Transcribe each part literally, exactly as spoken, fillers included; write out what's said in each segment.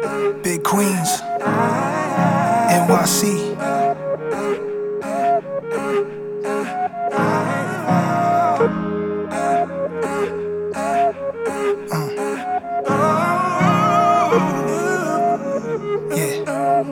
Big Queens, N Y C. Uh. Yeah.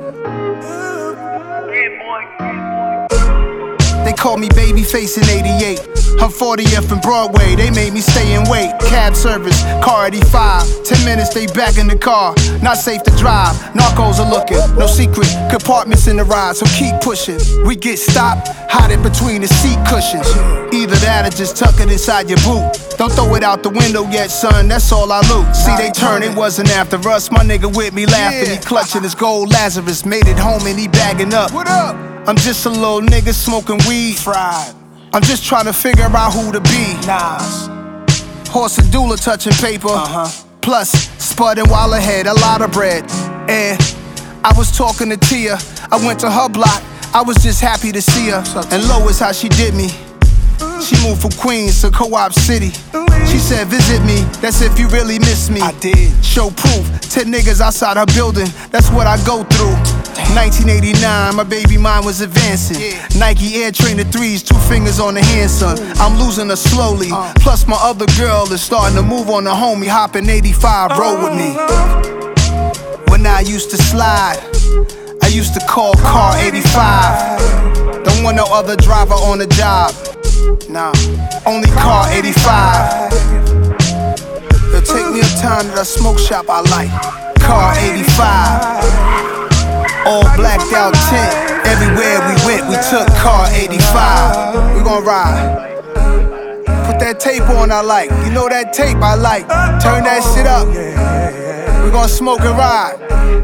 They called me Babyface in eighty-eight. I'm fortieth and Broadway, they made me stay and wait. Cab service, car eighty-five. Ten minutes, they back in the car. Not safe to drive, narcos are looking. No secret, compartments in the ride, so keep pushing. We get stopped, hide it between the seat cushions. Either that or just tuck it inside your boot. Don't throw it out the window yet, son, that's all I loot. See, they turn, it wasn't after us. My nigga with me laughing, he clutching his gold Lazarus. Made it home and he bagging up. What up? I'm just a little nigga smoking weed. Fried. I'm just trying to figure out who to be. Nas. Horse and doula touching paper. Uh-huh. Plus, spudding while ahead, a lot of bread. And I was talking to Tia. I went to her block. I was just happy to see her. And Lois, how she did me. She moved from Queens to Co-op City. She said, visit me, that's if you really miss me. I did. Show proof, ten niggas outside her building. That's what I go through. nineteen eighty-nine, my baby mind was advancing. Yeah. Nike Air Trainer threes, two fingers on the hand, son. I'm losing her slowly. Uh. Plus my other girl is starting to move on the homie. Hopping eighty-five, roll with me. When I used to slide, I used to call car eighty-five. Don't want no other driver on the job. Nah, only car eighty-five. It'll take me uptown to the smoke shop I like. Car eighty-five. All blacked out tent. Everywhere we went, we took car eighty-five. We gon' ride. Put that tape on I like. You know that tape I like. Turn that shit up. We gon' smoke and ride.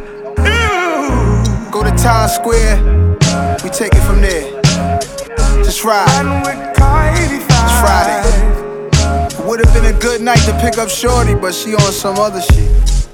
Go to Times Square. We take it from there. Just ride. It's Friday. Would've been a good night to pick up Shorty, but she on some other shit.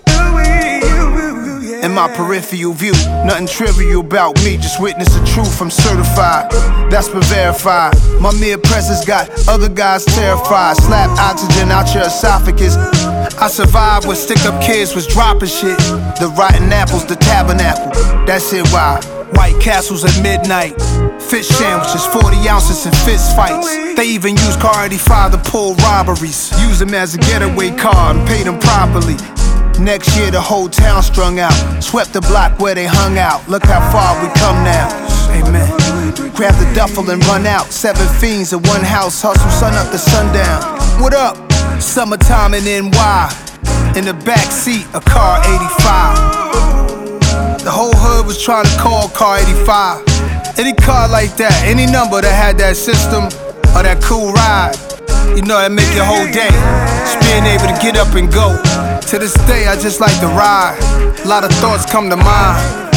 In my peripheral view, nothing trivial about me. Just witness the truth, I'm certified. That's been verified. My mere presence got other guys terrified. Slap oxygen out your esophagus. I survived when stick-up kids was dropping shit. The rotten apples, the tabernacle. That's it why. White Castles at midnight. Fish sandwiches, forty ounces and fist fights. They even use car eighty-five to pull robberies. Use them as a getaway car and pay them properly. Next year the whole town strung out. Swept the block where they hung out. Look how far we come now. Amen. Grab the duffel and run out. Seven fiends in one house, hustle sun up to sundown. What up? Summertime in N Y. In the back seat, a car eighty-five. The whole hood was trying to call car eighty-five. Any car like that, any number that had that system or that cool ride, you know that make your whole day. Just being able to get up and go. To this day, I just like to ride. A lot of thoughts come to mind.